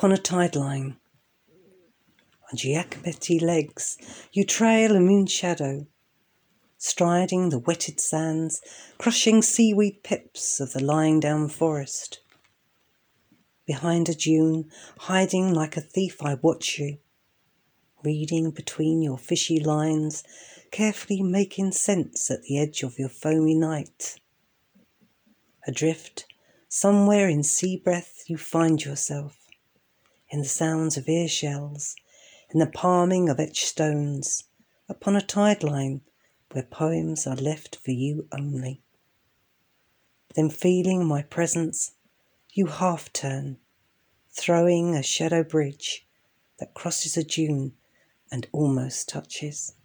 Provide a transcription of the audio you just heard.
upon a tide line. On Giacometti legs you trail a moon shadow, striding the wetted sands, crushing seaweed pips of the lying down forest. Behind a dune, hiding like a thief, I watch you, reading between your fishy lines, carefully making sense at the edge of your foamy night. Adrift, somewhere in sea breath you find yourself, in the sounds of ear shells, in the palming of etched stones, upon a tide line where poems are left for you only. Then feeling my presence, you half turn, throwing a shadow bridge that crosses a dune and almost touches.